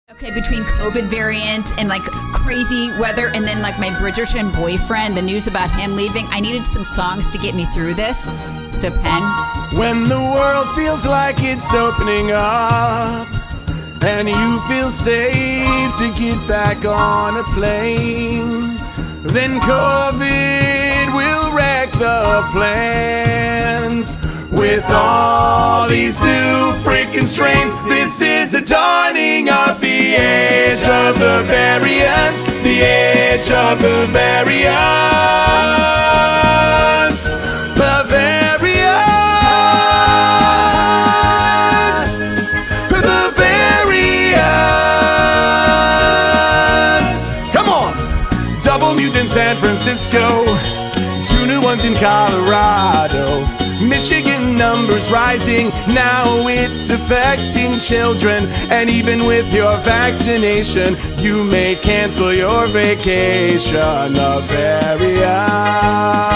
Okay, between COVID variant and like crazy weather and then like my Bridgerton boyfriend, the news about him leaving, I needed some songs to get me through this. So Pen. When the world feels like it's opening up and you feel safe to get back on a plane, then COVID will wreck the plans. With all these new freaking strains, this is the dawning of the age of the variants, the age of the variants, the variants, the variants. Come on! Double mutant San Francisco, 2 new ones in Colorado. Michigan numbers rising, now it's affecting children. And even with your vaccination, you may cancel your vacation. The variant.